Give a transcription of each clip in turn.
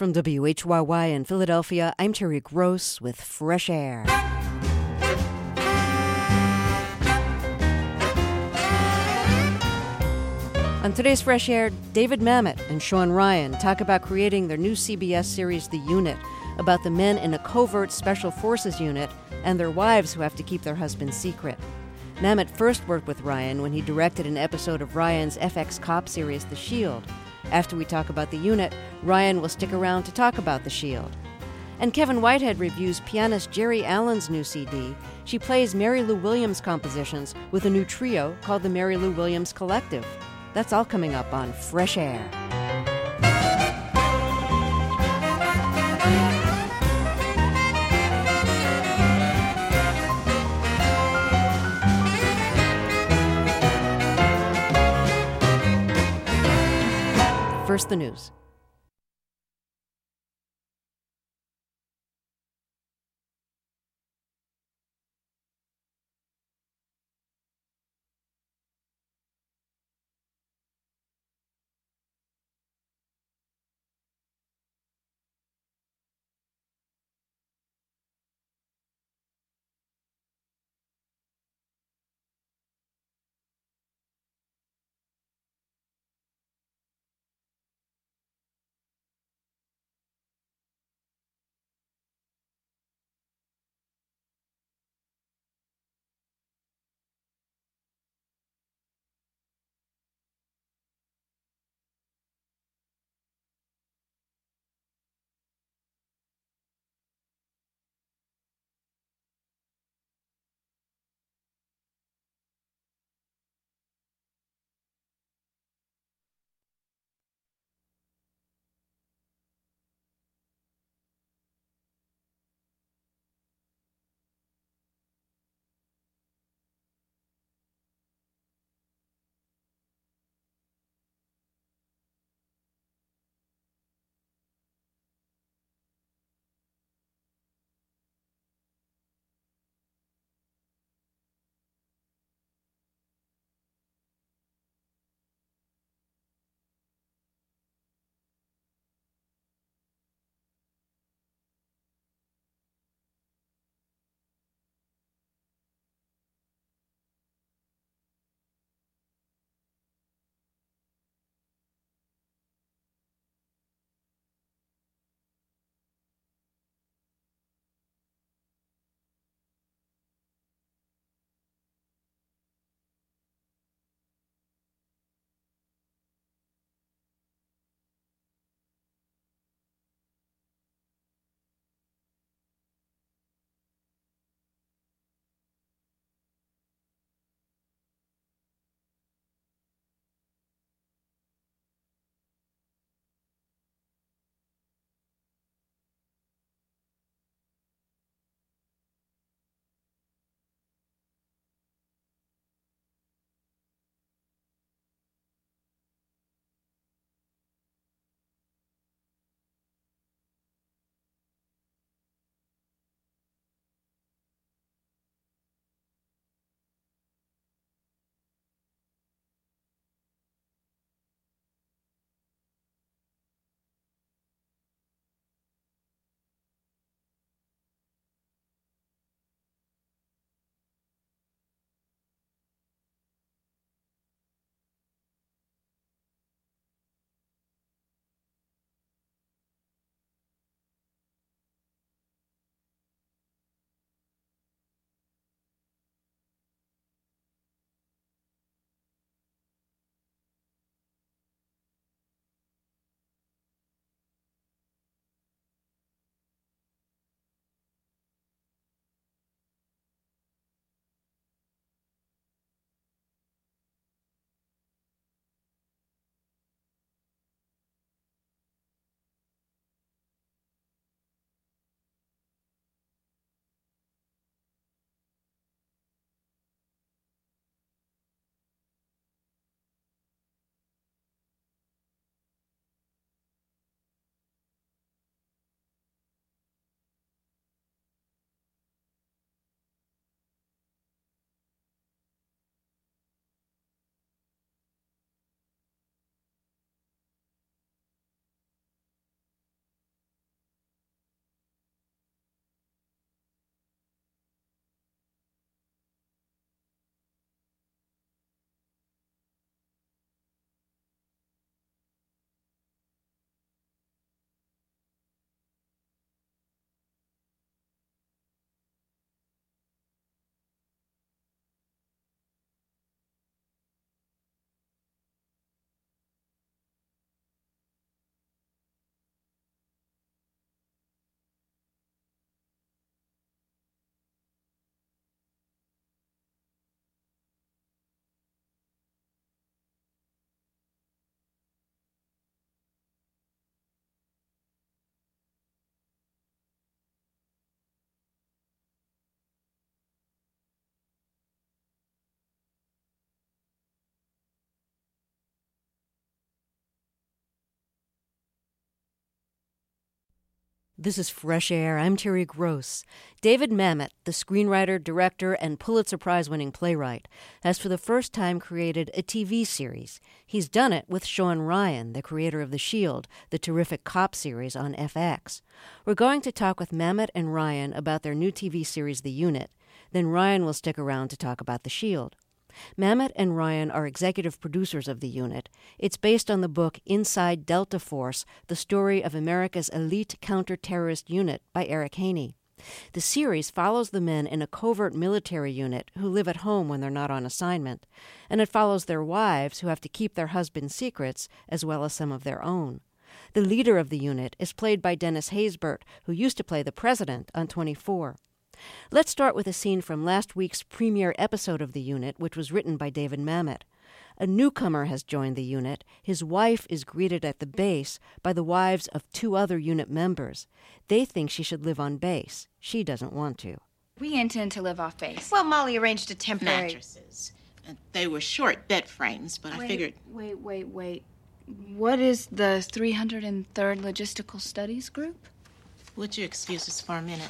From WHYY in Philadelphia, I'm Terry Gross with Fresh Air. On today's Fresh Air, David Mamet and Sean Ryan talk about creating their new CBS series, The Unit, about the men in a covert special forces unit and their wives who have to keep their husbands secret. Mamet first worked with Ryan when he directed an episode of Ryan's FX cop series, The Shield. After we talk about The Unit, Ryan will stick around to talk about The Shield. And Kevin Whitehead reviews pianist Jerry Allen's new CD. She plays Mary Lou Williams compositions with a new trio called the Mary Lou Williams Collective. That's all coming up on Fresh Air. First, the news. This is Fresh Air. I'm Terry Gross. David Mamet, the screenwriter, director, and Pulitzer Prize-winning playwright, has for the first time created a TV series. He's done it with Sean Ryan, the creator of The Shield, the terrific cop series on FX. We're going to talk with Mamet and Ryan about their new TV series, The Unit. Then Ryan will stick around to talk about The Shield. Mamet and Ryan are executive producers of The Unit. It's based on the book Inside Delta Force, the story of America's elite counter-terrorist unit by Eric Haney. The series follows the men in a covert military unit who live at home when they're not on assignment, and it follows their wives who have to keep their husbands' secrets as well as some of their own. The leader of the unit is played by Dennis Haysbert, who used to play the president on 24. Let's start with a scene from last week's premiere episode of The Unit, which was written by David Mamet. A newcomer has joined the unit. His wife is greeted at the base by the wives of two other unit members. They think she should live on base. She doesn't want to. We intend to live off base. Well, Molly arranged a temporary... Mattresses. They were short bed frames, but I figured... Wait. What is the 303rd Logistical Studies Group? Would you excuse us for a minute?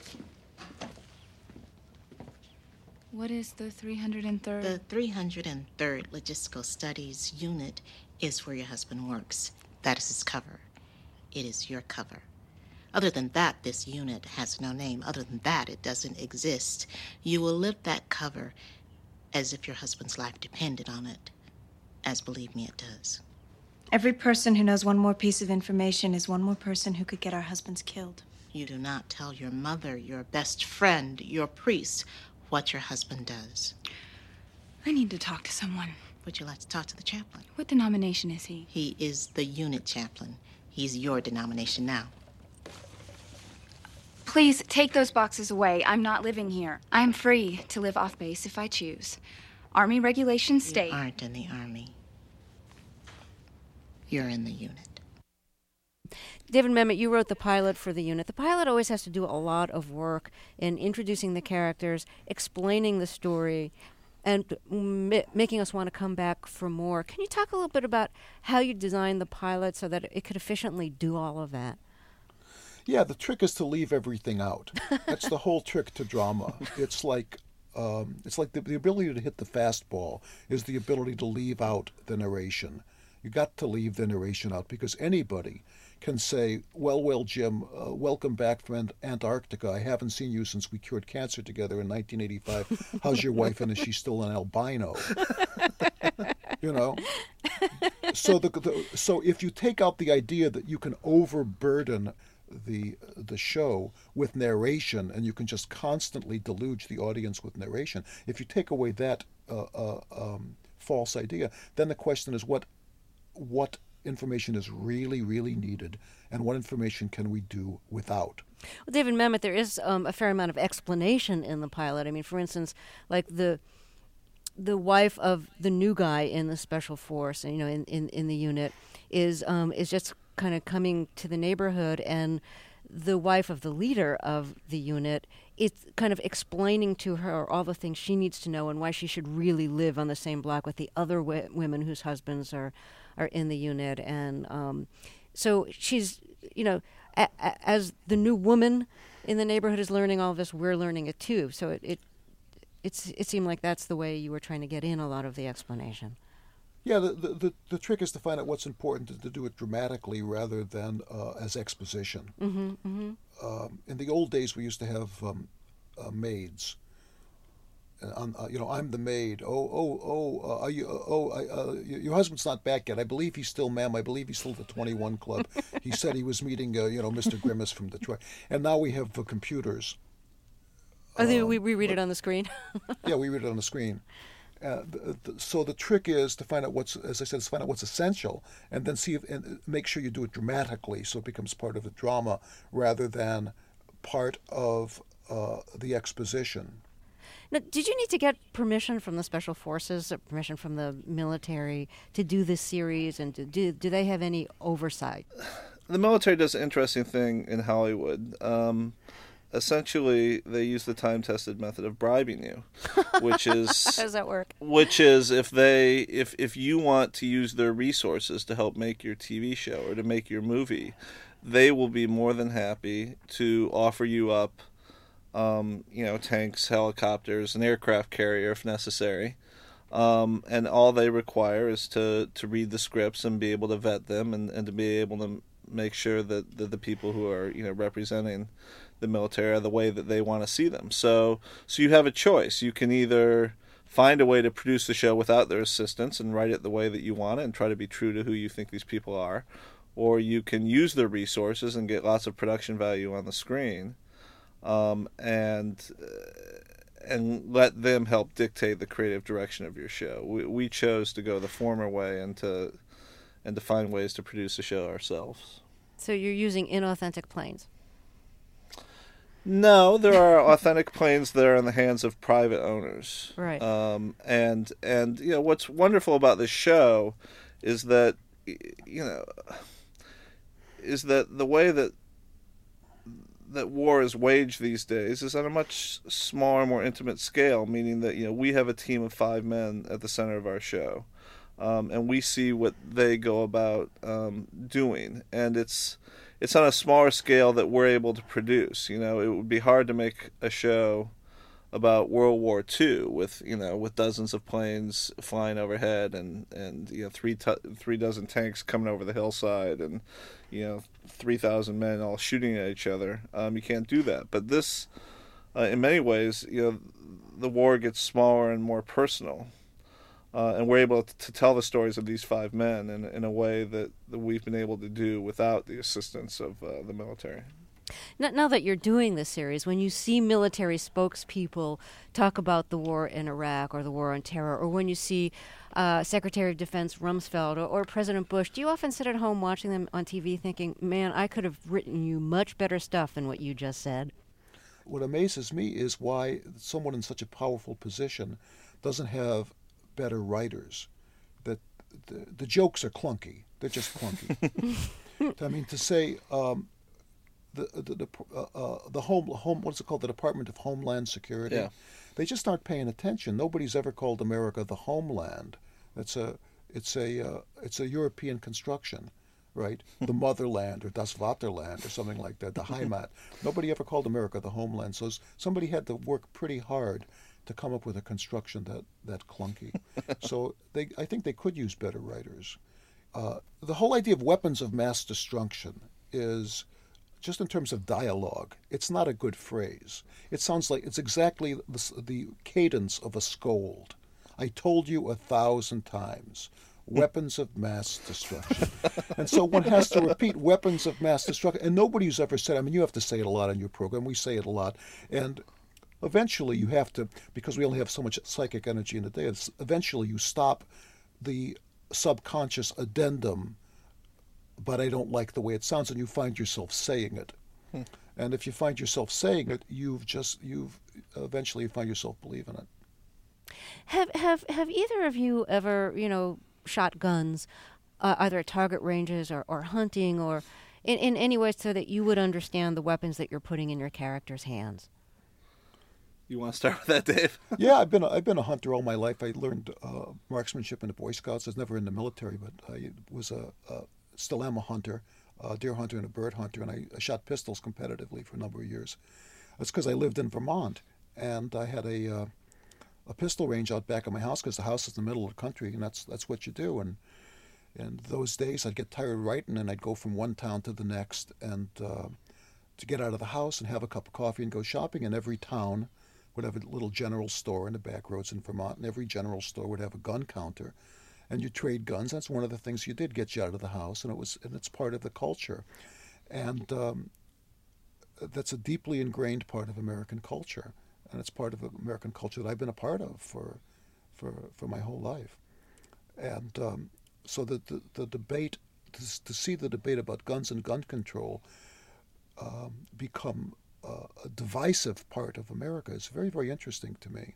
What is the 303rd? The 303rd Logistical Studies Unit is where your husband works. That is his cover. It is your cover. Other than that, this unit has no name. Other than that, it doesn't exist. You will live that cover as if your husband's life depended on it. As, believe me, it does. Every person who knows one more piece of information is one more person who could get our husbands killed. You do not tell your mother, your best friend, your priest, what your husband does. I need to talk to someone. Would you like to talk to the chaplain? What denomination is he? He is the unit chaplain. He's your denomination now. Please take those boxes away. I'm not living here. I'm free to live off base if I choose. Army regulations state... You aren't in the Army. You're in the unit. David Mamet, you wrote the pilot for The Unit. The pilot always has to do a lot of work in introducing the characters, explaining the story, and making us want to come back for more. Can you talk a little bit about how you designed the pilot so that it could efficiently do all of that? Yeah, the trick is to leave everything out. That's the whole trick to drama. It's like the ability to hit the fastball is the ability to leave out the narration. You got to leave the narration out because anybody can say, well, Jim, welcome back from Antarctica. I haven't seen you since we cured cancer together in 1985. How's your wife, and is she still an albino? You know? So if you take out the idea that you can overburden the show with narration and you can just constantly deluge the audience with narration, if you take away that false idea, then the question is what information is really, really needed, and what information can we do without? Well, David Mamet, there is a fair amount of explanation in the pilot. I mean, for instance, like the wife of the new guy in the special force, you know, in the unit, is just kind of coming to the neighborhood, and the wife of the leader of the unit is kind of explaining to her all the things she needs to know and why she should really live on the same block with the other women whose husbands are in the unit. And so she's, you know, as the new woman in the neighborhood is learning all of this, we're learning it too. So it seemed like that's the way you were trying to get in a lot of the explanation. Yeah, the trick is to find out what's important and to do it dramatically rather than as exposition. Mm-hmm, mm-hmm. In the old days, we used to have maids. I'm the maid. Your husband's not back yet. I believe he's still, ma'am. I believe he's still at the 21 Club. He said he was meeting, Mr. Grimace from Detroit. And now we have computers. We read it on the screen. Yeah, we read it on the screen. So the trick is to find out what's essential, and then and make sure you do it dramatically, so it becomes part of the drama rather than part of the exposition. Now, did you need to get permission from the Special Forces, permission from the military to do this series, and do they have any oversight? The military does an interesting thing in Hollywood. Essentially, they use the time-tested method of bribing you, which is how does that work? Which is if you want to use their resources to help make your TV show or to make your movie, they will be more than happy to offer you up, tanks, helicopters, an aircraft carrier if necessary. And all they require is to read the scripts and be able to vet them and to be able to make sure that the people who are representing the military are the way that they want to see them. So you have a choice. You can either find a way to produce the show without their assistance and write it the way that you want it and try to be true to who you think these people are, or you can use their resources and get lots of production value on the screen, and let them help dictate the creative direction of your show. We chose to go the former way and to find ways to produce the show ourselves. So you're using inauthentic planes? No, there are authentic planes that are in the hands of private owners. Right. And what's wonderful about this show is that the way that war is waged these days is on a much smaller, more intimate scale, meaning that we have a team of 5 men at the center of our show, and we see what they go about doing, and it's on a smaller scale that we're able to produce. It would be hard to make a show about World War II with dozens of planes flying overhead and three dozen tanks coming over the hillside and 3,000 men all shooting at each other. You can't do that. But this, in many ways, the war gets smaller and more personal. And we're able to tell the stories of these 5 men in a way that we've been able to do without the assistance of the military. Now that you're doing this series, when you see military spokespeople talk about the war in Iraq or the war on terror, or when you see Secretary of Defense Rumsfeld or President Bush, do you often sit at home watching them on TV thinking, man, I could have written you much better stuff than what you just said? What amazes me is why someone in such a powerful position doesn't have better writers. That the jokes are clunky. They're just clunky. I mean, to say the home what's it called? The Department of Homeland Security. Yeah. They just aren't paying attention. Nobody's ever called America the homeland. It's a European construction, right? The motherland or Das Vaterland or something like that. The Heimat. Nobody ever called America the homeland. So somebody had to work pretty hard to come up with a construction that clunky. So I think they could use better writers. The whole idea of weapons of mass destruction is, just in terms of dialogue, it's not a good phrase. It sounds like it's exactly the cadence of a scold. I told you 1,000 times. Weapons of mass destruction. And so one has to repeat weapons of mass destruction. And nobody's ever said, I mean, you have to say it a lot on your program. We say it a lot. And eventually you have to, because we only have so much psychic energy in a day, eventually you stop the subconscious addendum, but I don't like the way it sounds, and you find yourself saying it. And if you find yourself saying it, you've eventually find yourself believing it. Have either of you ever, shot guns, either at target ranges or hunting or in any way so that you would understand the weapons that you're putting in your character's hands? You want to start with that, Dave? Yeah, I've been a hunter all my life. I learned marksmanship in the Boy Scouts. I was never in the military, but I was still am a hunter, a deer hunter and a bird hunter, and I shot pistols competitively for a number of years. That's because I lived in Vermont, and I had a pistol range out back of my house because the house is in the middle of the country, and that's what you do. And in those days, I'd get tired of writing, and I'd go from one town to the next, and to get out of the house and have a cup of coffee and go shopping. And every town would have a little general store in the back roads in Vermont, and every general store would have a gun counter, and you trade guns. That's one of the things you did get you out of the house, and it's part of the culture, and that's a deeply ingrained part of American culture, and it's part of American culture that I've been a part of for my whole life, and so the debate, to see the debate about guns and gun control become a divisive part of America is very, very interesting to me.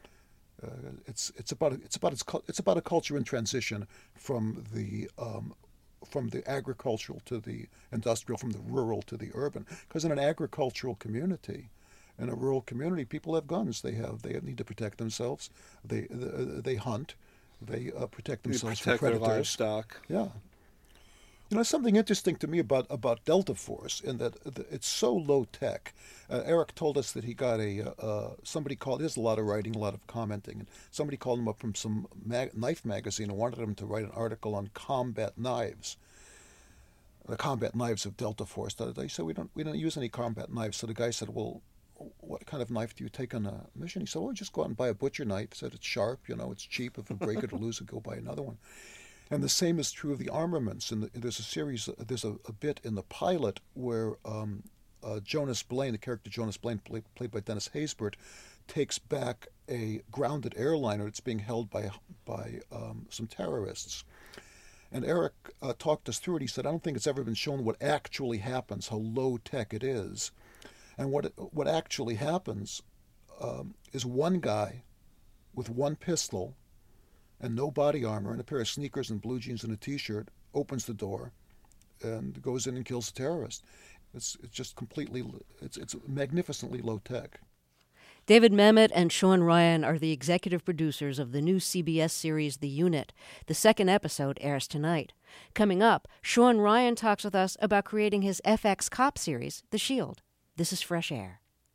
It's about a culture in transition from the agricultural to the industrial, from the rural to the urban. Because in an agricultural community, in a rural community, people have guns. They need to protect themselves. They hunt. They protect themselves from predators. Their livestock. Yeah. Something interesting to me about Delta Force in that it's so low tech. Eric told us that he got somebody called. There's a lot of writing, a lot of commenting, and somebody called him up from some knife magazine and wanted him to write an article on combat knives, the combat knives of Delta Force. They said we don't use any combat knives. So the guy said, well, what kind of knife do you take on a mission? He said, well, just go out and buy a butcher knife. He said it's sharp, it's cheap. If you break it or lose it, go buy another one. And the same is true of the armaments. And there's a bit in the pilot where Jonas Blaine, the character Jonas Blaine, played by Dennis Haysbert, takes back a grounded airliner that's being held by some terrorists. And Eric talked us through it. He said, I don't think it's ever been shown what actually happens, how low tech it is. And what actually happens is one guy with one pistol and no body armor and a pair of sneakers and blue jeans and a T-shirt opens the door and goes in and kills the terrorist. It's just completely, it's magnificently low tech. David Mamet and Sean Ryan are the executive producers of the new CBS series The Unit. The second episode airs tonight. Coming up, Sean Ryan talks with us about creating his FX cop series, The Shield. This is Fresh Air.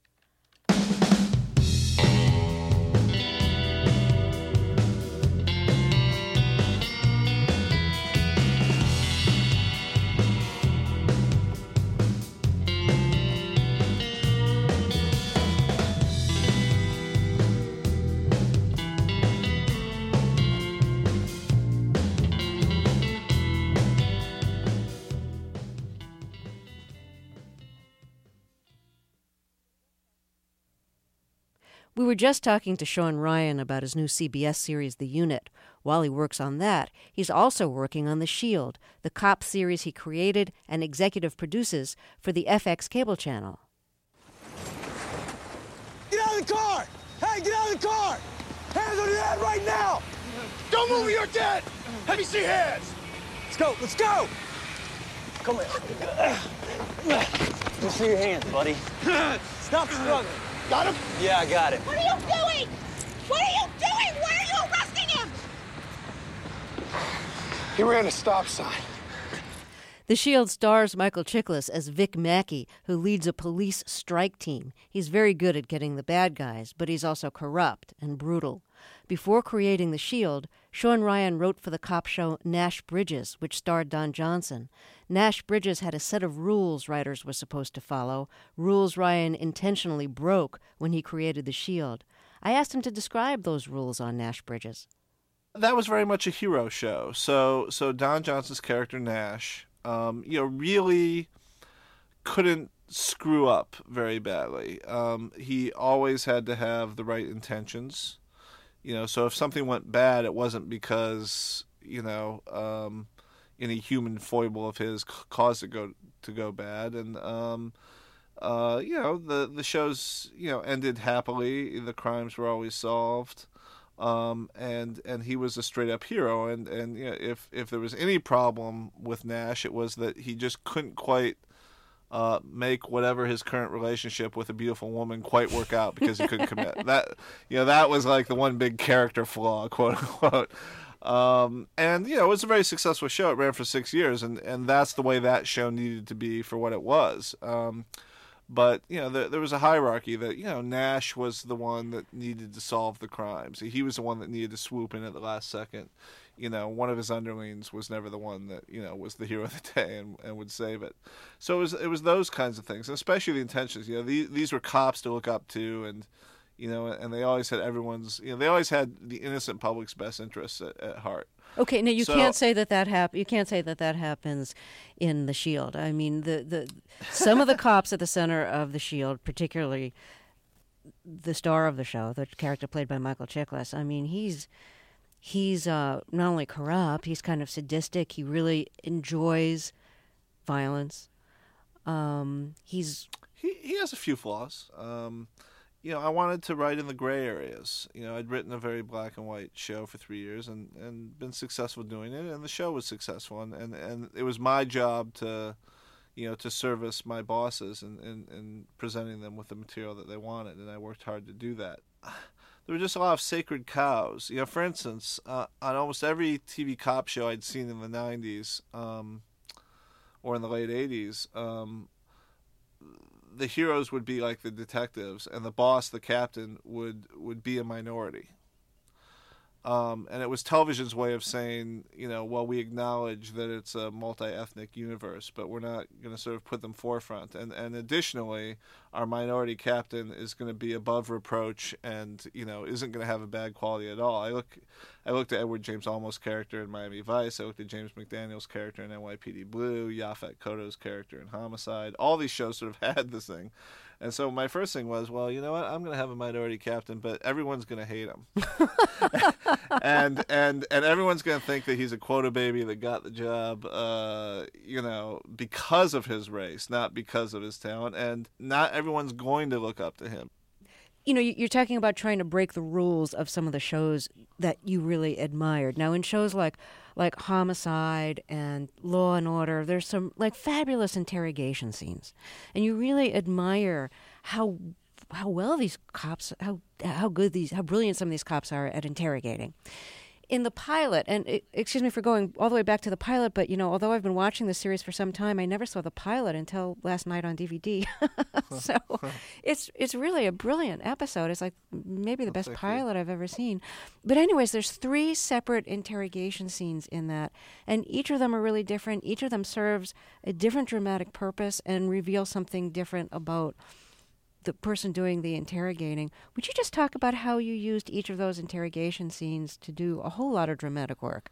We were just talking to Sean Ryan about his new CBS series, The Unit. While he works on that, he's also working on The Shield, the cop series he created and executive produces for the FX cable channel. Get out of the car! Hey, get out of the car! Hands on your head right now! Don't move, you're dead! Let me see hands! Let's go! Come here. Let me see your hands, buddy. Stop struggling. Got him? Yeah, I got it. What are you doing? What are you doing? Why are you arresting him? He ran a stop sign. The Shield stars Michael Chiklis as Vic Mackey, who leads a police strike team. He's very good at getting the bad guys, but he's also corrupt and brutal. Before creating The Shield, Sean Ryan wrote for the cop show Nash Bridges, which starred Don Johnson. Nash Bridges had a set of rules writers were supposed to follow, rules Ryan intentionally broke when he created The Shield. I asked him to describe those rules on Nash Bridges. That was very much a hero show. So Don Johnson's character Nash, really couldn't screw up very badly. He always had to have the right intentions. So if something went bad, it wasn't because, any human foible of his caused it to go bad. And, the shows, ended happily. The crimes were always solved. And he was a straight up hero. And if there was any problem with Nash, it was that he just couldn't quite make whatever his current relationship with a beautiful woman quite work out because he couldn't commit. That was like the one big character flaw, quote unquote. It was a very successful show. It ran for 6 years, and that's the way that show needed to be for what it was. But there was a hierarchy that Nash was the one that needed to solve the crimes. He was the one that needed to swoop in at the last second. One of his underlings was never the one that was the hero of the day and would save it. So it was those kinds of things, and especially the intentions. These were cops to look up to, and and they always had they always had the innocent public's best interests at heart. Okay, now you can't say that You can't say that happens in The Shield. I mean, the some of the cops at the center of The Shield, particularly the star of the show, the character played by Michael Chiklis. I mean, he's not only corrupt, he's kind of sadistic. He really enjoys violence. He has a few flaws. I wanted to write in the gray areas. I'd written a very black and white show for 3 years and been successful doing it, and the show was successful. And it was my job to service my bosses and presenting them with the material that they wanted, and I worked hard to do that. There were just a lot of sacred cows. For instance, on almost every TV cop show I'd seen in the 90s, or in the late 80s, the heroes would be like the detectives, and the boss, the captain, would be a minority. And it was television's way of saying, well, we acknowledge that it's a multi-ethnic universe, but we're not going to sort of put them forefront. And additionally, our minority captain is going to be above reproach and, isn't going to have a bad quality at all. I looked at Edward James Olmos' character in Miami Vice. I looked at James McDaniel's character in NYPD Blue, Yaphet Kotto's character in Homicide. All these shows sort of had this thing. And so my first thing was, well, you know what? I'm going to have a minority captain, but everyone's going to hate him. and everyone's going to think that he's a quota baby that got the job, because of his race, not because of his talent. And not everyone's going to look up to him. You're talking about trying to break the rules of some of the shows that you really admired. Now, in shows like Homicide and Law and Order, there's some fabulous interrogation scenes, and you really admire how well these cops, how brilliant some of these cops are at interrogating. In the pilot, and excuse me for going all the way back to the pilot, but although I've been watching this series for some time, I never saw the pilot until last night on DVD. So it's really a brilliant episode. It's like maybe the best pilot I've ever seen. But anyways, there's 3 separate interrogation scenes in that, and each of them are really different. Each of them serves a different dramatic purpose and reveals something different about the person doing the interrogating. Would you just talk about how you used each of those interrogation scenes to do a whole lot of dramatic work?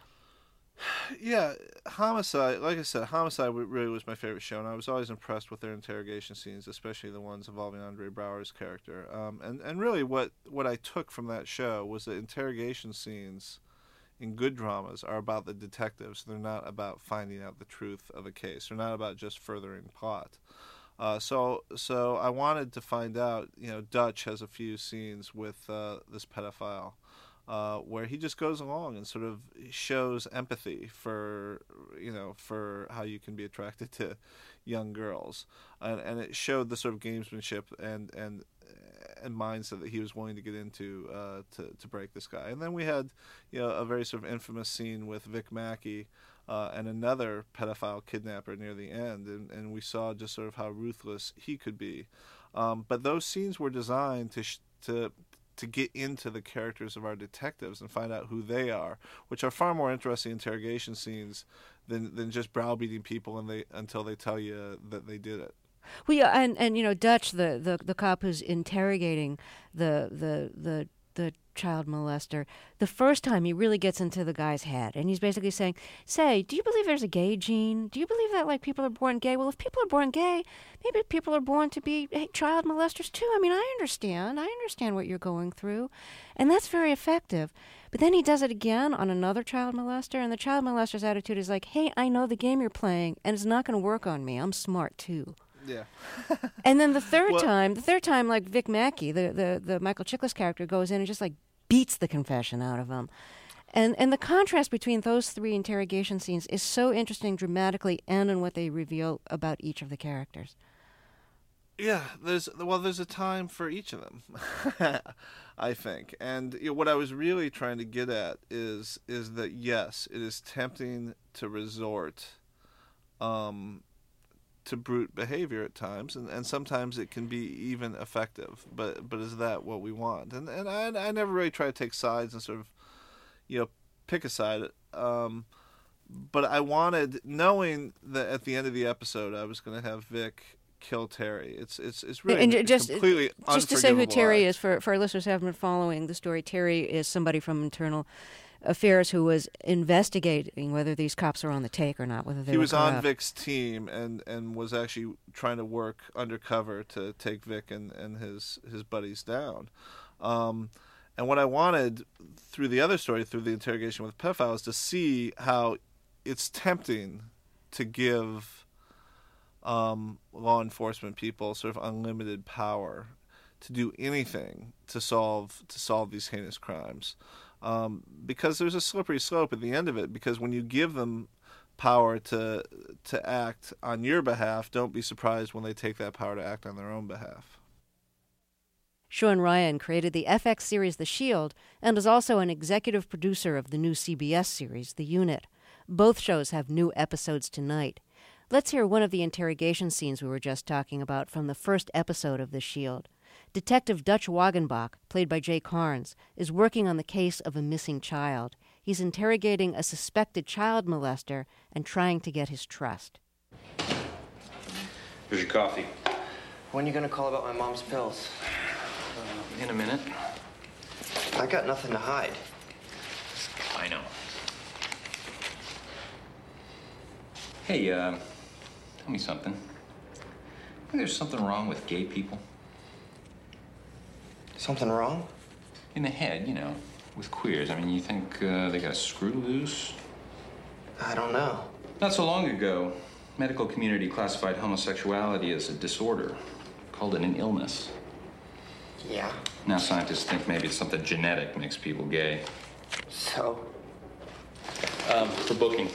Yeah, Homicide, like I said, Homicide really was my favorite show, and I was always impressed with their interrogation scenes, especially the ones involving Andre Braugher's character. And really what I took from that show was that interrogation scenes in good dramas are about the detectives. They're not about finding out the truth of a case. They're not about just furthering plot. So I wanted to find out, Dutch has a few scenes with this pedophile where he just goes along and sort of shows empathy for how you can be attracted to young girls. And it showed the sort of gamesmanship and mindset that he was willing to get into to break this guy. And then we had, a very sort of infamous scene with Vic Mackey and another pedophile kidnapper near the end, and we saw just sort of how ruthless he could be. But those scenes were designed to get into the characters of our detectives and find out who they are, which are far more interesting interrogation scenes than just browbeating people until they tell you that they did it. Well, yeah, and Dutch, the cop who's interrogating the child molester, the first time he really gets into the guy's head, and he's basically saying, "Say, do you believe there's a gay gene? Do you believe that people are born gay? Well, if people are born gay, maybe people are born to be child molesters too. I mean, I understand what you're going through," and that's very effective. But then he does it again on another child molester, and the child molester's attitude is like, "Hey, I know the game you're playing, and it's not going to work on me. I'm smart too." Yeah. And then the third time, like Vic Mackey, the Michael Chiklis character, goes in and just beats the confession out of him. And the contrast between those 3 interrogation scenes is so interesting dramatically and in what they reveal about each of the characters. Yeah, there's a time for each of them, I think. And what I was really trying to get at is that, yes, it is tempting to resort to brute behavior at times, and sometimes it can be even effective. But is that what we want? And I never really try to take sides and sort of, pick a side. But I wanted, knowing that at the end of the episode I was going to have Vic kill Terry. It's really completely unforgivable. Just to say who Terry is for our listeners who haven't been following the story. Terry is somebody from Internal Affairs who was investigating whether these cops are on the take or not, whether they were corrupt. He was on Vic's team and was actually trying to work undercover to take Vic and his buddies down. And what I wanted through the other story, through the interrogation with pedophiles, is to see how it's tempting to give law enforcement people sort of unlimited power to do anything to solve these heinous crimes. Because there's a slippery slope at the end of it, because when you give them power to act on your behalf, don't be surprised when they take that power to act on their own behalf. Sean Ryan created the FX series The Shield and is also an executive producer of the new CBS series The Unit. Both shows have new episodes tonight. Let's hear one of the interrogation scenes we were just talking about from the first episode of The Shield. Detective Dutch Wagenbach, played by Jay Carnes, is working on the case of a missing child. He's interrogating a suspected child molester and trying to get his trust. Here's your coffee. When are you gonna call about my mom's pills? In a minute. I got nothing to hide. I know. Hey, tell me something. Think there's something wrong with gay people? Something wrong? In the head, you know, with queers. I mean, you think they got a screw loose? I don't know. Not so long ago, medical community classified homosexuality as a disorder, called it an illness. Yeah. Now scientists think maybe it's something genetic makes people gay. So? For booking.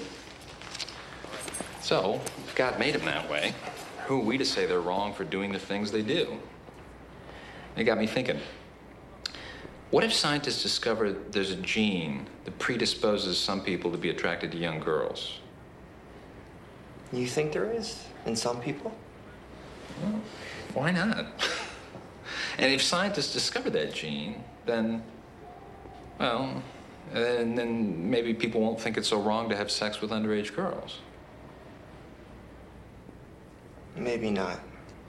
So, if God made them that way, who are we to say they're wrong for doing the things they do? It got me thinking. What if scientists discover there's a gene that predisposes some people to be attracted to young girls? You think there is? In some people? Well, why not? And if scientists discover that gene, then, well, then maybe people won't think it's so wrong to have sex with underage girls. Maybe not.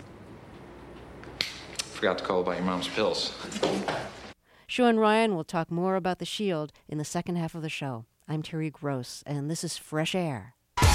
Forgot to call about your mom's pills. Sean Ryan will talk more about The Shield in the second half of the show. I'm Terry Gross, and this is Fresh Air.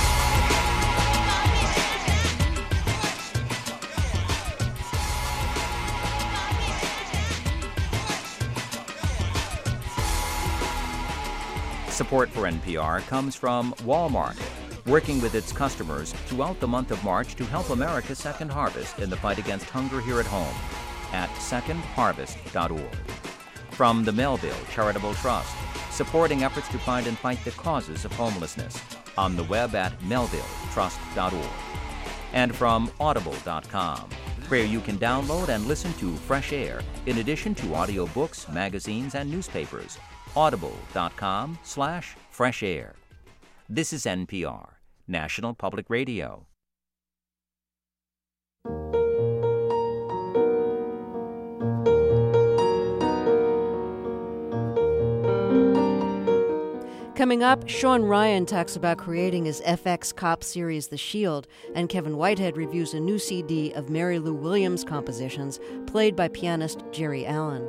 Support for NPR comes from Walmart, working with its customers throughout the month of March to help America's Second Harvest in the fight against hunger here at home at secondharvest.org. From the Melville Charitable Trust, supporting efforts to find and fight the causes of homelessness on the web at melvilletrust.org. And from audible.com, where you can download and listen to Fresh Air in addition to audiobooks, magazines, and newspapers. audible.com/fresh air. This is NPR, National Public Radio. Coming up, Sean Ryan talks about creating his FX cop series The Shield, and Kevin Whitehead reviews a new CD of Mary Lou Williams compositions played by pianist Jerry Allen.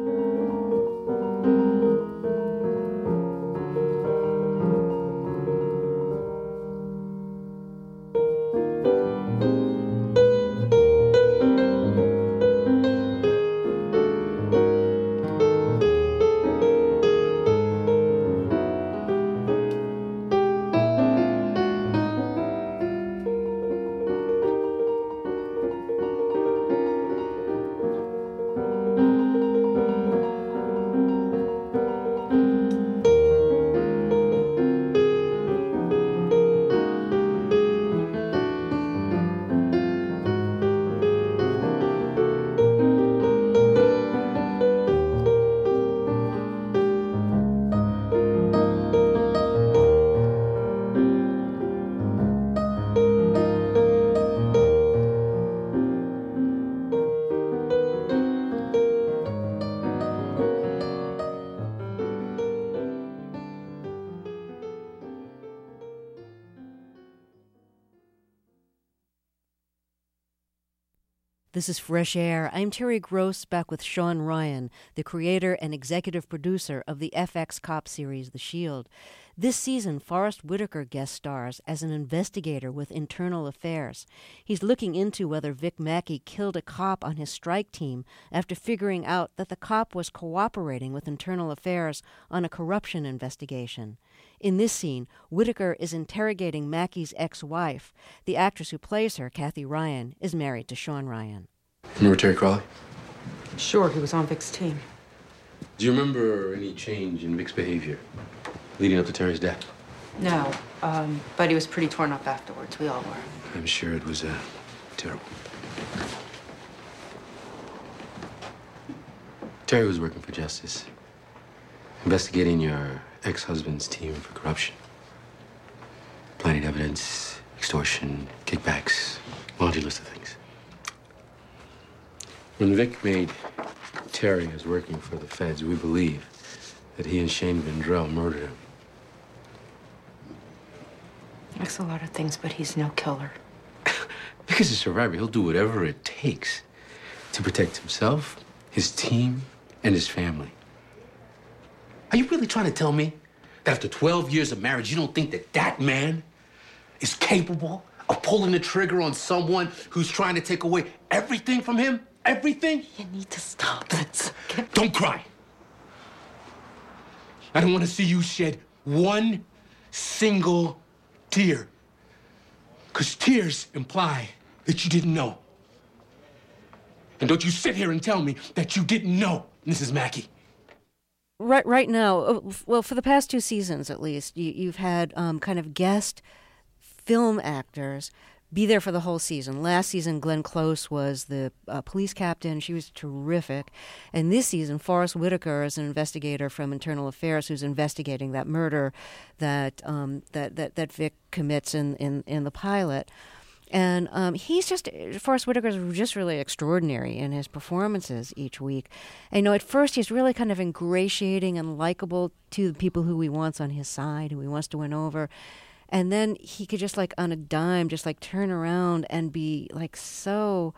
This is Fresh Air. I'm Terry Gross, back with Sean Ryan, the creator and executive producer of the FX cop series The Shield. This season, Forrest Whitaker guest stars as an investigator with Internal Affairs. He's looking into whether Vic Mackey killed a cop on his strike team after figuring out that the cop was cooperating with Internal Affairs on a corruption investigation. In this scene, Whitaker is interrogating Mackey's ex-wife. The actress who plays her, Kathy Ryan, is married to Sean Ryan. Remember Terry Crawley? Sure, he was on Vic's team. Do you remember any change in Vic's behavior leading up to Terry's death? No, but he was pretty torn up afterwards. We all were. I'm sure it was terrible. Terry was working for justice, investigating your ex-husband's team for corruption, planting evidence, extorting extortion, kickbacks, laundry list of things. When Vic made Terry as working for the feds, we believe that he and Shane Vendrell murdered him. That's a lot of things, but he's no killer. Vic is a survivor. He'll do whatever it takes to protect himself, his team, and his family. Are you really trying to tell me that after 12 years of marriage, you don't think that that man is capable of pulling the trigger on someone who's trying to take away everything from him? Everything? You need to stop it. Don't cry. I don't want to see you shed one single tear. Because tears imply that you didn't know. And don't you sit here and tell me that you didn't know, Mrs. Mackey. Right now, well, for the past 2 seasons at least, you've had kind of guest film actors be there for the whole season. Last season, Glenn Close was the police captain. She was terrific. And this season, Forrest Whitaker is an investigator from Internal Affairs who's investigating that murder that Vic commits in the pilot. And Forrest Whitaker is just really extraordinary in his performances each week. And, at first he's really kind of ingratiating and likable to the people who he wants on his side, who he wants to win over. And then he could just, on a dime, just, turn around and be, so,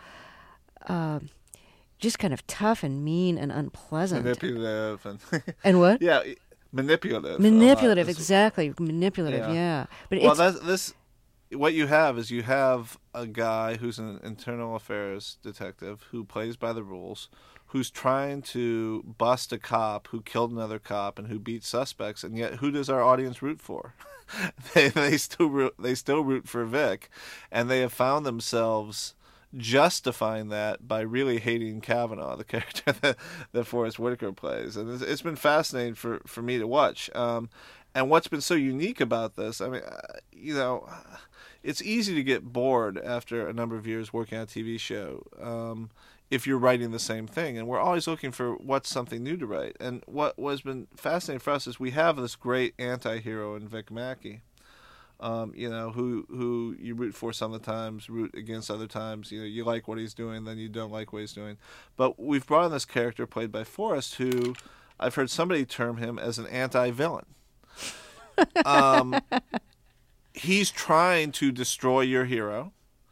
just kind of tough and mean and unpleasant. Manipulative. And what? Yeah, manipulative. Manipulative, exactly. Manipulative, yeah. But what you have is a guy who's an internal affairs detective who plays by the rules, who's trying to bust a cop who killed another cop and who beat suspects, and yet who does our audience root for? they still root for Vic, and they have found themselves justifying that by really hating Kavanaugh, the character that Forrest Whitaker plays, and it's been fascinating for me to watch. And what's been so unique about this, I mean, it's easy to get bored after a number of years working on a TV show if you're writing the same thing. And we're always looking for what's something new to write. And what has been fascinating for us is we have this great anti-hero in Vic Mackey, who you root for some of the times, root against other times. You like what he's doing, then you don't like what he's doing. But we've brought in this character played by Forrest, who I've heard somebody term him as an anti-villain. He's trying to destroy your hero.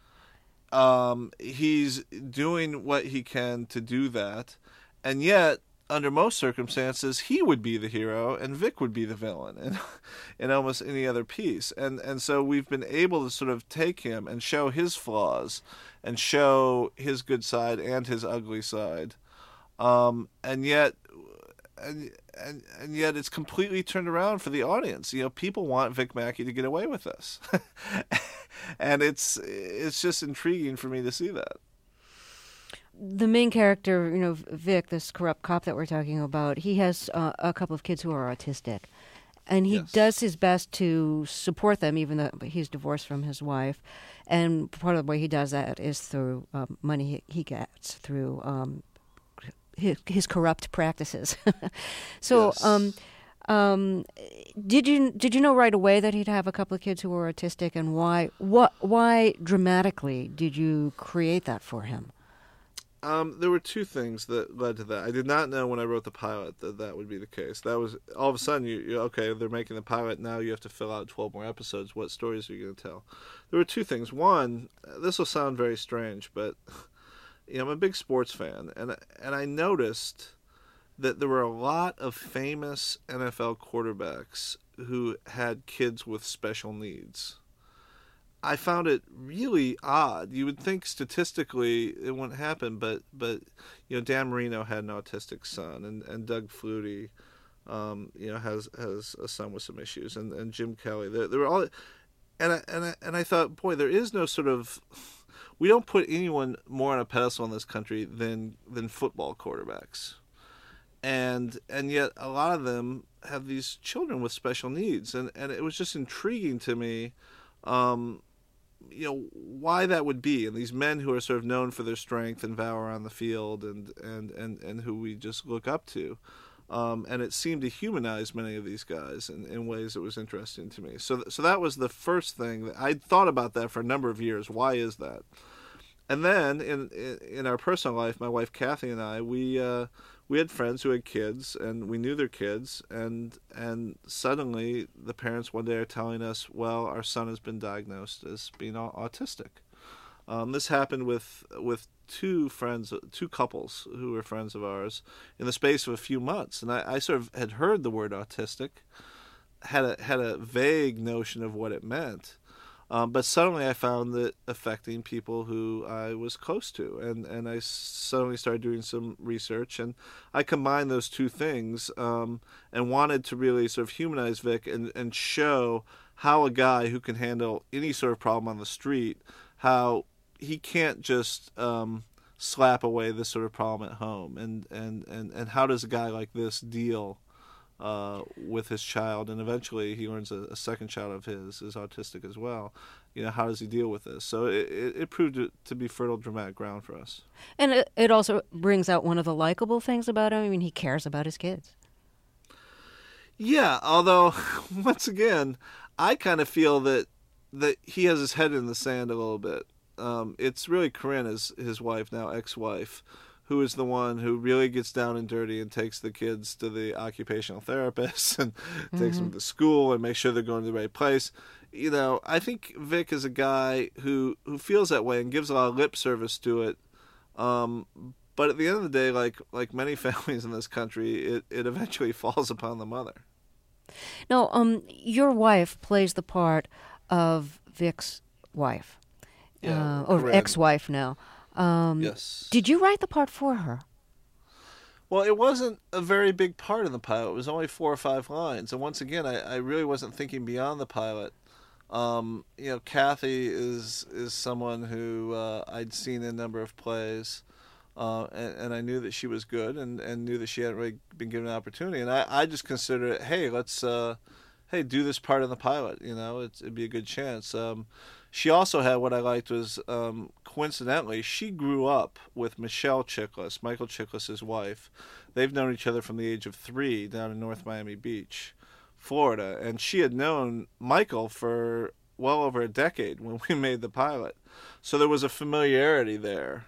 He's doing what he can to do that, and yet, under most circumstances, he would be the hero and Vic would be the villain in almost any other piece. And so we've been able to sort of take him and show his flaws and show his good side and his ugly side, and yet it's completely turned around for the audience. People want Vic Mackey to get away with this. And it's just intriguing for me to see that. The main character, Vic, this corrupt cop that we're talking about, he has a couple of kids who are autistic. And he does his best to support them, even though he's divorced from his wife. And part of the way he does that is through money he gets through his corrupt practices. So, yes. Did you know right away that he'd have a couple of kids who were autistic, and why dramatically did you create that for him? There were 2 things that led to that. I did not know when I wrote the pilot that would be the case. That was all of a sudden you okay, they're making the pilot, now you have to fill out 12 more episodes. What stories are you going to tell? There were 2 things. One, this will sound very strange, but I'm a big sports fan, and I noticed that there were a lot of famous NFL quarterbacks who had kids with special needs. I found it really odd. You would think statistically it wouldn't happen, but Dan Marino had an autistic son, and Doug Flutie, has a son with some issues, and Jim Kelly. There were all, and I thought, boy, there is no sort of. We don't put anyone more on a pedestal in this country than football quarterbacks. And yet a lot of them have these children with special needs. And it was just intriguing to me, why that would be. And these men who are sort of known for their strength and valor on the field and who we just look up to. And it seemed to humanize many of these guys in ways that was interesting to me. So that was the first thing. I'd thought about that for a number of years. Why is that? And then in our personal life, my wife Kathy and I, we had friends who had kids, and we knew their kids, and suddenly the parents one day are telling us, well, our son has been diagnosed as being autistic. This happened with two couples who were friends of ours in the space of a few months, and I sort of had heard the word autistic, had a vague notion of what it meant, but suddenly I found it affecting people who I was close to, and I suddenly started doing some research, and I combined those two things, and wanted to really sort of humanize Vic and show how a guy who can handle any sort of problem on the street, how he can't just slap away this sort of problem at home, and how does a guy like this deal with his child, and eventually he learns a second child of his is autistic as well. How does he deal with this? So it proved to be fertile dramatic ground for us. And it also brings out one of the likable things about him. I mean, he cares about his kids. Yeah, although once again, I kind of feel that he has his head in the sand a little bit. It's really Corinne, his wife, now ex-wife, who is the one who really gets down and dirty and takes the kids to the occupational therapist and takes them to school and makes sure they're going to the right place. I think Vic is a guy who feels that way and gives a lot of lip service to it. But at the end of the day, like many families in this country, it eventually falls upon the mother. Now, your wife plays the part of Vic's wife. Or ex-wife now. Yes. Did you write the part for her? Well, it wasn't a very big part in the pilot. It was only 4 or 5 lines. And once again, I really wasn't thinking beyond the pilot. Kathy is someone who I'd seen in a number of plays, and I knew that she was good and knew that she hadn't really been given an opportunity. And I just considered it, hey, let's do this part in the pilot. It'd be a good chance. She also had, what I liked was, coincidentally, she grew up with Michelle Chiklis, Michael Chiklis' wife. They've known each other from the age of 3 down in North Miami Beach, Florida. And she had known Michael for well over a decade when we made the pilot. So there was a familiarity there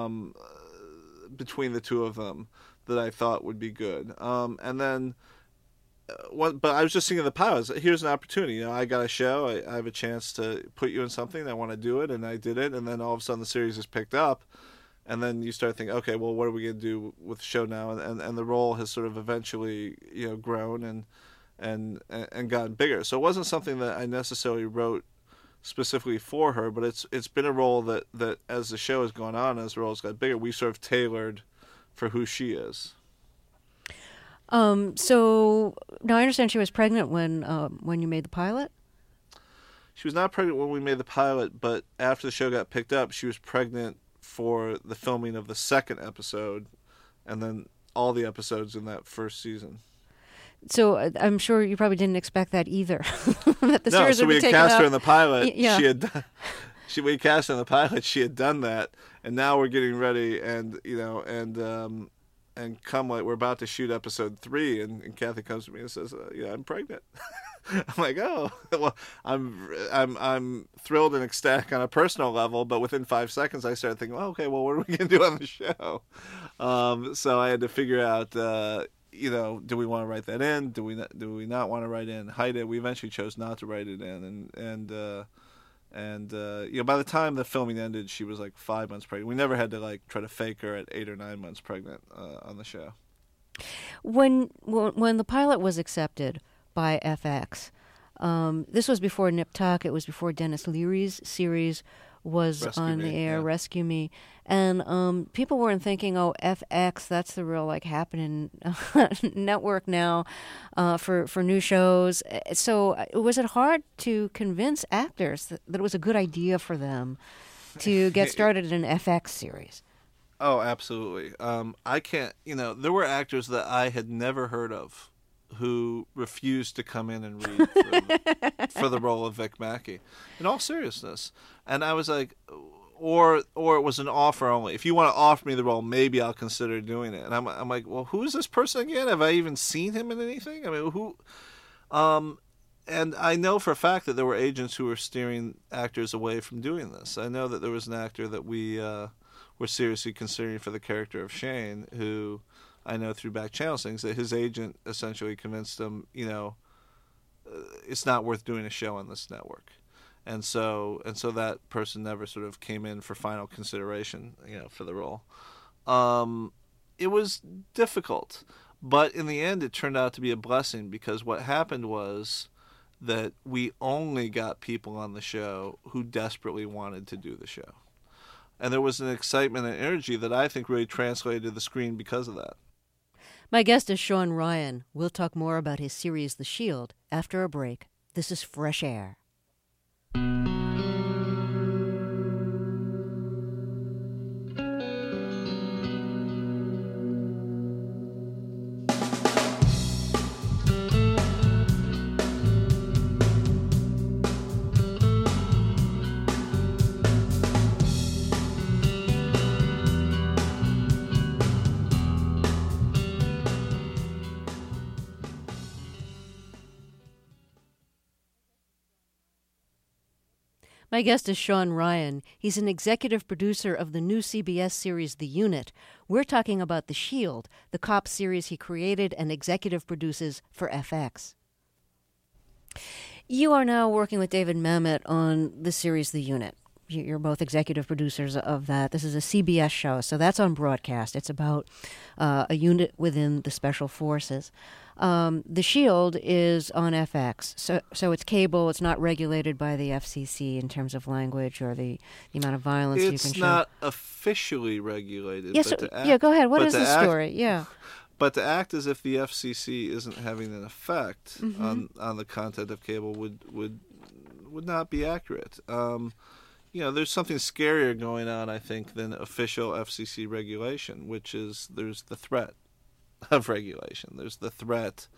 between the two of them that I thought would be good. And then... but I was just thinking of the pilots. Here's an opportunity. I got a show. I have a chance to put you in something. I want to do it, and I did it. And then all of a sudden, the series is picked up, and then you start thinking, okay, well, what are we going to do with the show now? And the role has sort of eventually, grown and gotten bigger. So it wasn't something that I necessarily wrote specifically for her, but it's been a role that as the show has gone on, as the roles got bigger, we sort of tailored for who she is. So now I understand she was pregnant when you made the pilot? She was not pregnant when we made the pilot, but after the show got picked up, she was pregnant for the filming of the second episode, and then all the episodes in that first season. So I'm sure you probably didn't expect that either. That the no, so we had cast her in the pilot. Yeah. We cast her in the pilot. She had done that, and now we're getting ready, and come like we're about to shoot episode 3, and Kathy comes to me and says, I'm pregnant. I'm like, oh, well, I'm thrilled and ecstatic on a personal level, but within 5 seconds I started thinking, well, okay, well, what are we going to do on the show? So I had to figure out, do we want to write that in? Do we not want to write in, hide it? We eventually chose not to write it in, and by the time the filming ended, she was like 5 months pregnant. We never had to try to fake her at 8 or 9 months pregnant on the show. When the pilot was accepted by FX, this was before Nip Tuck. It was before Dennis Leary's series was on the air, Rescue Me, and people weren't thinking, oh, FX, that's the real happening network now for new shows. So was it hard to convince actors that it was a good idea for them to get started in an FX series? Oh, absolutely. I can't, there were actors that I had never heard of who refused to come in and read for the role of Vic Mackey, in all seriousness. And I was like, or it was an offer only. If you want to offer me the role, maybe I'll consider doing it. And I'm like, well, who is this person again? Have I even seen him in anything? I mean, who? And I know for a fact that there were agents who were steering actors away from doing this. I know that there was an actor that we were seriously considering for the character of Shane, who I know through back channel things that his agent essentially convinced him, it's not worth doing a show on this network. And so that person never sort of came in for final consideration, for the role. It was difficult, but in the end, it turned out to be a blessing, because what happened was that we only got people on the show who desperately wanted to do the show. And there was an excitement and energy that I think really translated to the screen because of that. My guest is Sean Ryan. We'll talk more about his series, The Shield, after a break. This is Fresh Air. My guest is Sean Ryan. He's an executive producer of the new CBS series, The Unit. We're talking about The Shield, the cop series he created and executive produces for FX. You are now working with David Mamet on the series, The Unit. You're both executive producers of that. This is a CBS show, so that's on broadcast. It's about a unit within the Special Forces. The Shield is on FX, so it's cable. It's not regulated by the FCC in terms of language or the amount of violence you can show. It's not officially regulated. Yes, but go ahead. What is the story? Yeah. But to act as if the FCC isn't having an effect on the content of cable would not be accurate. There's something scarier going on, I think, than official FCC regulation, which is there's the threat of regulation. There's the threat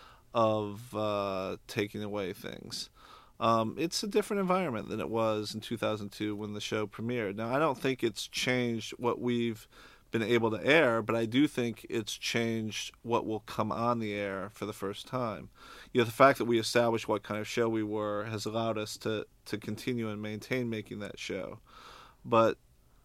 of taking away things. It's a different environment than it was in 2002 when the show premiered. Now, I don't think it's changed what we've been able to air, but I do think it's changed what will come on the air for the first time. The fact that we established what kind of show we were has allowed us to continue and maintain making that show. But,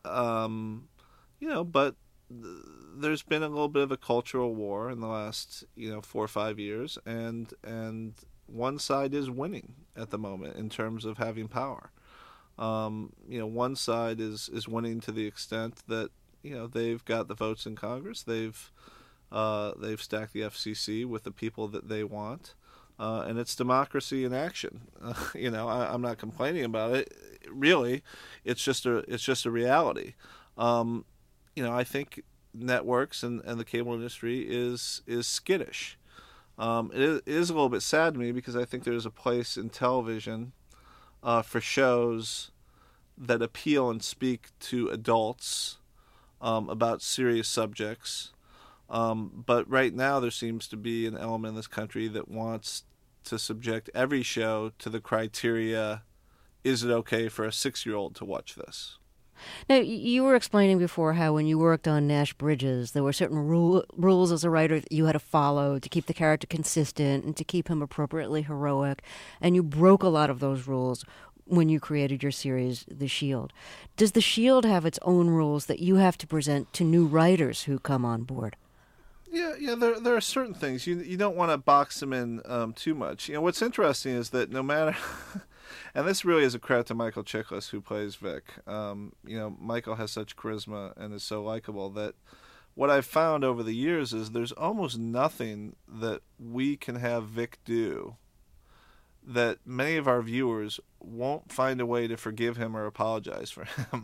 there's been a little bit of a cultural war in the last 4 or 5 years, and one side is winning at the moment in terms of having power. One side is winning to the extent that they've got the votes in Congress. They've stacked the FCC with the people that they want, and it's democracy in action. I'm not complaining about it. Really, it's just a reality. I think networks and the cable industry is skittish. It is a little bit sad to me, because I think there's a place in television for shows that appeal and speak to adults about serious subjects. But right now there seems to be an element in this country that wants to subject every show to the criteria, is it okay for a 6-year-old to watch this? Now, you were explaining before how when you worked on Nash Bridges, there were certain rules as a writer that you had to follow to keep the character consistent and to keep him appropriately heroic, and you broke a lot of those rules when you created your series, The Shield. Does The Shield have its own rules that you have to present to new writers who come on board? Yeah. There are certain things you don't want to box them in too much. What's interesting is that no matter, and this really is a credit to Michael Chiklis, who plays Vic. Michael has such charisma and is so likable that what I've found over the years is there's almost nothing that we can have Vic do that many of our viewers won't find a way to forgive him or apologize for him.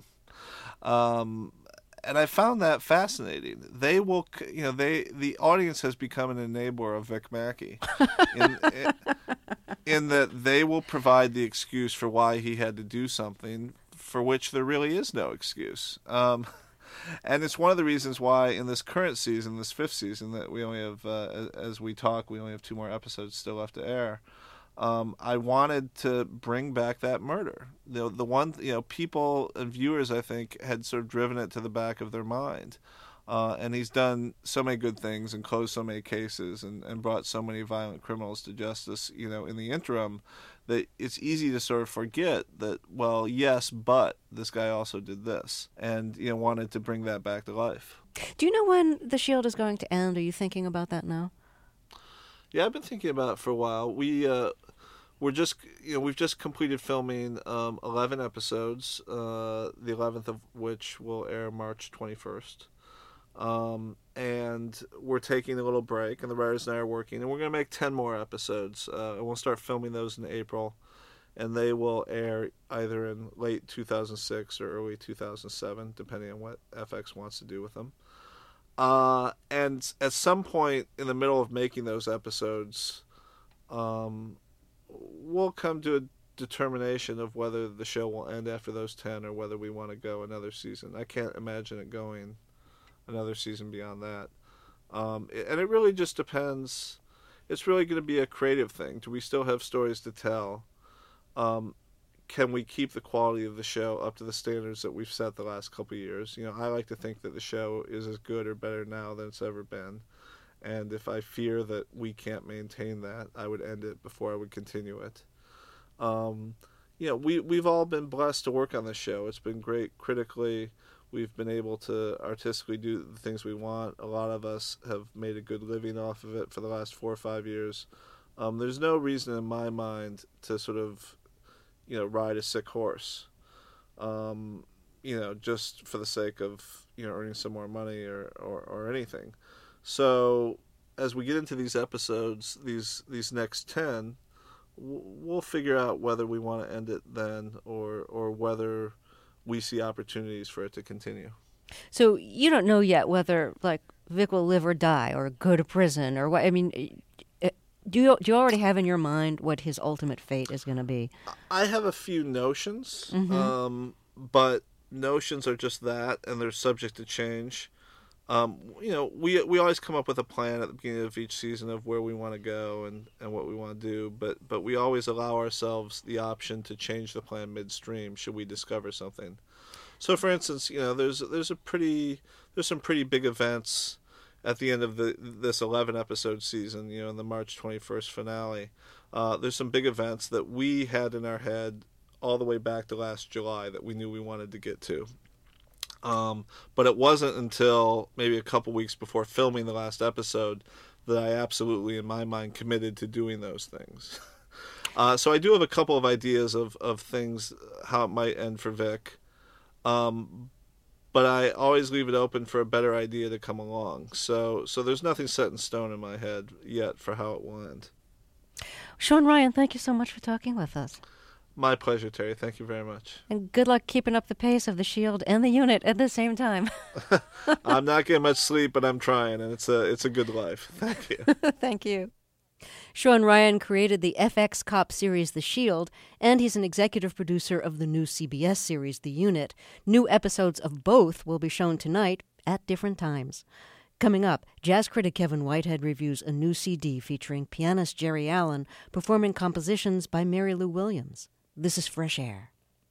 And I found that fascinating. They will, the audience has become an enabler of Vic Mackey in that they will provide the excuse for why he had to do something for which there really is no excuse. And it's one of the reasons why in this current season, this 5th season that we only have, as we talk, we only have 2 more episodes still left to air. I wanted to bring back that murder. The one, people and viewers, I think, had sort of driven it to the back of their mind. And he's done so many good things and closed so many cases and brought so many violent criminals to justice, in the interim, that it's easy to sort of forget that, well, yes, but this guy also did this, and, wanted to bring that back to life. Do you know when The Shield is going to end? Are you thinking about that now? Yeah, I've been thinking about it for a while. We've just completed filming 11 episodes, the 11th of which will air March 21st. And we're taking a little break, and the writers and I are working, and we're going to make 10 more episodes. And we'll start filming those in April, and they will air either in late 2006 or early 2007, depending on what FX wants to do with them. And at some point in the middle of making those episodes, we'll come to a determination of whether the show will end after those 10 or whether we want to go another season. I can't imagine it going another season beyond that. And it really just depends. It's really going to be a creative thing. Do we still have stories to tell? Can we keep the quality of the show up to the standards that we've set the last couple of years? I like to think that the show is as good or better now than it's ever been. And if I fear that we can't maintain that, I would end it before I would continue it. We've all been blessed to work on this show. It's been great critically. We've been able to artistically do the things we want. A lot of us have made a good living off of it for the last 4 or 5 years. There's no reason in my mind to sort of, ride a sick horse, just for the sake of, earning some more money or anything. So as we get into these episodes, these next 10, we'll figure out whether we want to end it then or whether we see opportunities for it to continue. So you don't know yet whether, Vic will live or die or go to prison or what? I mean, do you already have in your mind what his ultimate fate is going to be? I have a few notions, but notions are just that, and they're subject to change. We always come up with a plan at the beginning of each season of where we want to go and what we want to do, but we always allow ourselves the option to change the plan midstream should we discover something. So, for instance, there's some pretty big events at the end of this 11 episode season. In the March 21st finale, there's some big events that we had in our head all the way back to last July that we knew we wanted to get to. But it wasn't until maybe a couple weeks before filming the last episode that I absolutely, in my mind, committed to doing those things. So I do have a couple of ideas of things, how it might end for Vic. But I always leave it open for a better idea to come along. So there's nothing set in stone in my head yet for how it will end. Sean Ryan, thank you so much for talking with us. My pleasure, Terry. Thank you very much. And good luck keeping up the pace of The Shield and the unit at the same time. I'm not getting much sleep, but I'm trying, and it's a good life. Thank you. Thank you. Sean Ryan created the FX cop series The Shield, and he's an executive producer of the new CBS series The Unit. New episodes of both will be shown tonight at different times. Coming up, jazz critic Kevin Whitehead reviews a new CD featuring pianist Jerry Allen performing compositions by Mary Lou Williams. This is Fresh Air.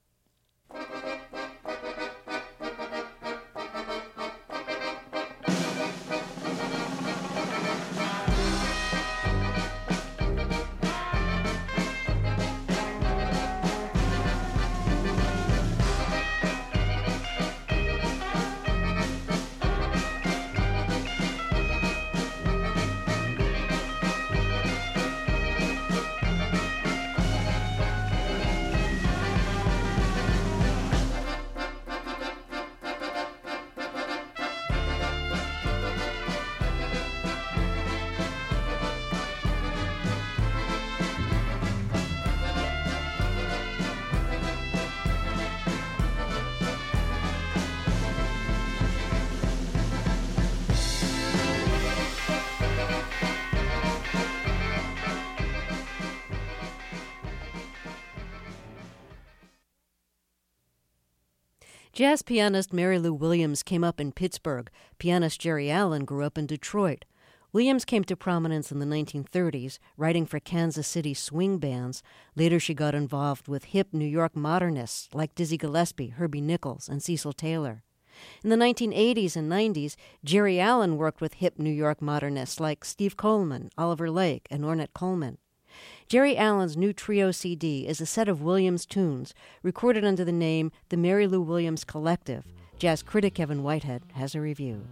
Jazz pianist Mary Lou Williams came up in Pittsburgh. Pianist Jerry Allen grew up in Detroit. Williams came to prominence in the 1930s, writing for Kansas City swing bands. Later she got involved with hip New York modernists like Dizzy Gillespie, Herbie Nichols, and Cecil Taylor. In the 1980s and 90s, Jerry Allen worked with hip New York modernists like Steve Coleman, Oliver Lake, and Ornette Coleman. Jerry Allen's new trio CD is a set of Williams tunes recorded under the name the Mary Lou Williams Collective. Jazz critic Kevin Whitehead has a review.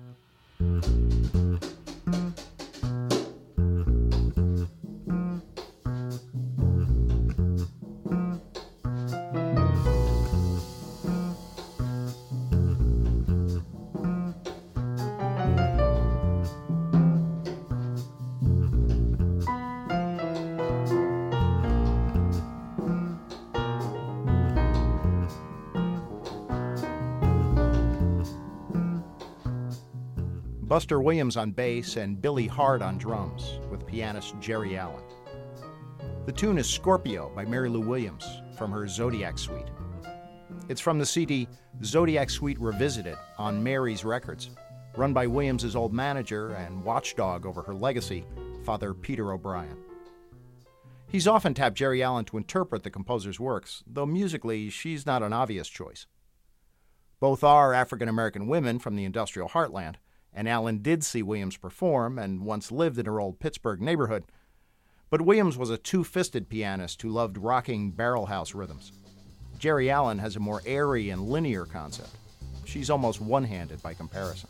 Buster Williams on bass and Billy Hart on drums, with pianist Jerry Allen. The tune is Scorpio by Mary Lou Williams from her Zodiac Suite. It's from the CD Zodiac Suite Revisited on Mary's Records, run by Williams' old manager and watchdog over her legacy, Father Peter O'Brien. He's often tapped Jerry Allen to interpret the composer's works, though musically she's not an obvious choice. Both are African-American women from the industrial heartland, and Allen did see Williams perform and once lived in her old Pittsburgh neighborhood. But Williams was a two-fisted pianist who loved rocking barrel house rhythms. Jerry Allen has a more airy and linear concept. She's almost one-handed by comparison.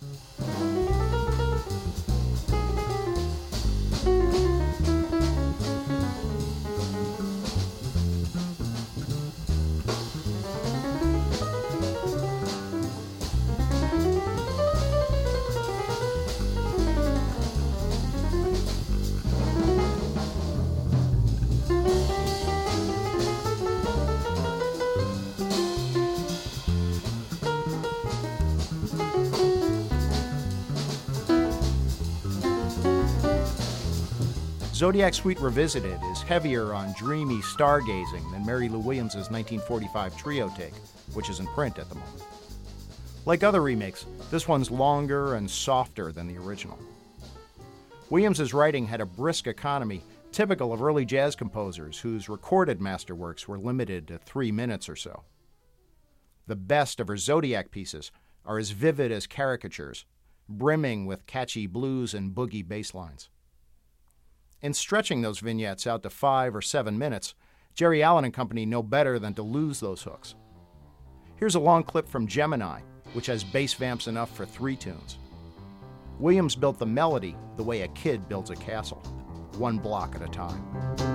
Zodiac Suite Revisited is heavier on dreamy stargazing than Mary Lou Williams' 1945 trio take, which is in print at the moment. Like other remakes, this one's longer and softer than the original. Williams' writing had a brisk economy, typical of early jazz composers whose recorded masterworks were limited to 3 minutes or so. The best of her Zodiac pieces are as vivid as caricatures, brimming with catchy blues and boogie bass lines. In stretching those vignettes out to 5 or 7 minutes, Jerry Allen and company know better than to lose those hooks. Here's a long clip from Gemini, which has bass vamps enough for 3 tunes. Williams built the melody the way a kid builds a castle, 1 block at a time.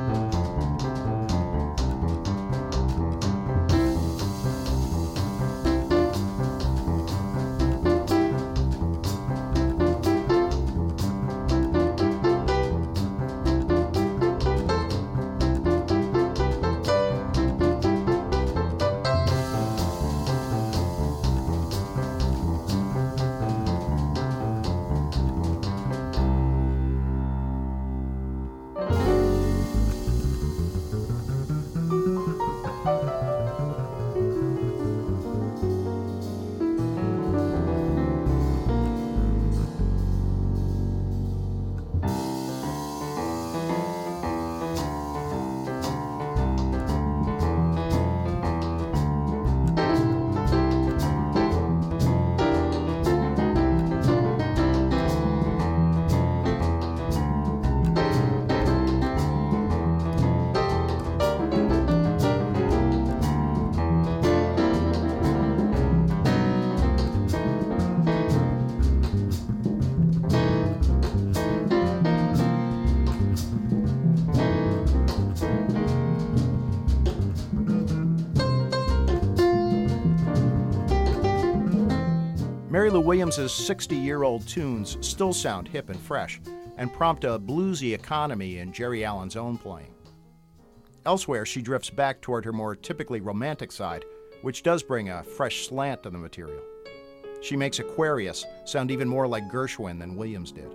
Mary Lou Williams' 60-year-old tunes still sound hip and fresh and prompt a bluesy economy in Jerry Allen's own playing. Elsewhere, she drifts back toward her more typically romantic side, which does bring a fresh slant to the material. She makes Aquarius sound even more like Gershwin than Williams did.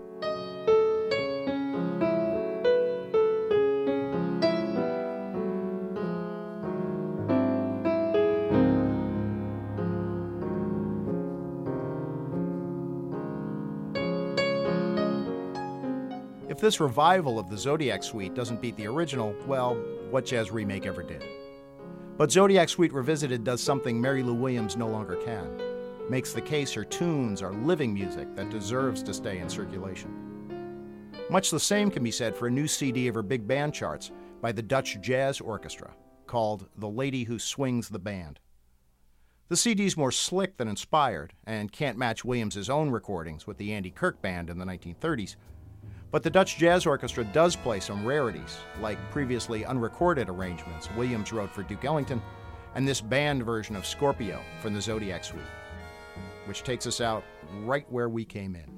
If this revival of the Zodiac Suite doesn't beat the original, well, what jazz remake ever did? But Zodiac Suite Revisited does something Mary Lou Williams no longer can. Makes the case her tunes are living music that deserves to stay in circulation. Much the same can be said for a new CD of her big band charts by the Dutch Jazz Orchestra, called The Lady Who Swings the Band. The CD's more slick than inspired, and can't match Williams' own recordings with the Andy Kirk Band in the 1930s, but the Dutch Jazz Orchestra does play some rarities, like previously unrecorded arrangements Williams wrote for Duke Ellington, and this band version of Scorpio from the Zodiac Suite, which takes us out right where we came in.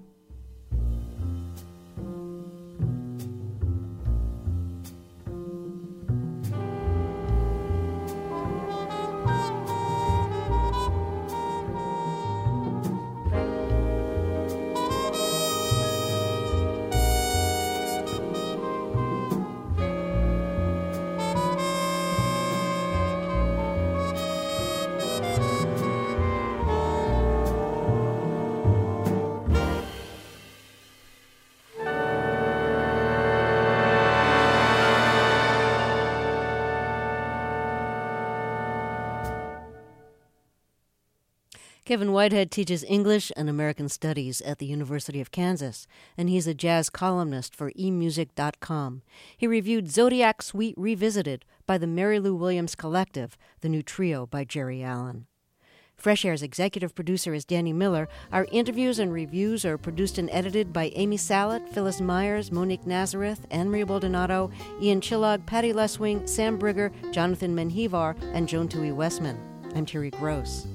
Kevin Whitehead teaches English and American Studies at the University of Kansas, and he's a jazz columnist for emusic.com. He reviewed Zodiac Suite Revisited by the Mary Lou Williams Collective, the new trio by Jerry Allen. Fresh Air's executive producer is Danny Miller. Our interviews and reviews are produced and edited by Amy Salet, Phyllis Myers, Monique Nazareth, Anne-Marie Baldonado, Ian Chillog, Patty Leswing, Sam Brigger, Jonathan Menjivar, and Joan Tui Westman. I'm Terry Gross.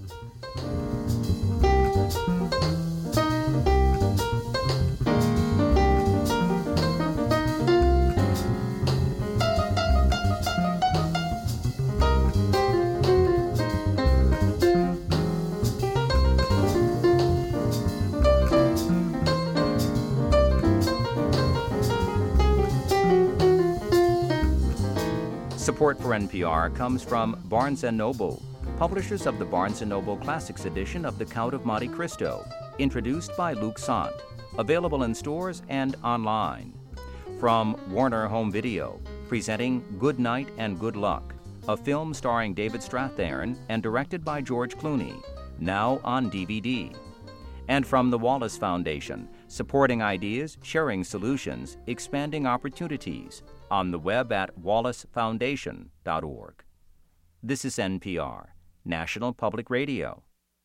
Support for NPR comes from Barnes & Noble, publishers of the Barnes & Noble Classics edition of The Count of Monte Cristo, introduced by Luc Sant, available in stores and online. From Warner Home Video, presenting Good Night and Good Luck, a film starring David Strathairn and directed by George Clooney, now on DVD. And from the Wallace Foundation, supporting ideas, sharing solutions, expanding opportunities, on the web at wallacefoundation.org. This is NPR, National Public Radio.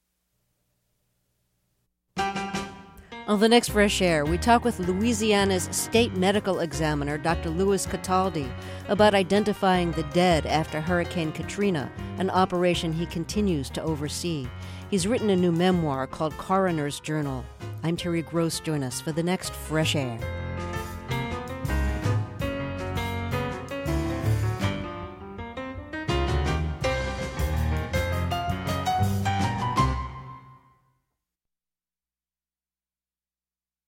On the next Fresh Air, we talk with Louisiana's state medical examiner, Dr. Louis Cataldi, about identifying the dead after Hurricane Katrina, an operation he continues to oversee. He's written a new memoir called Coroner's Journal. I'm Terry Gross. Join us for the next Fresh Air.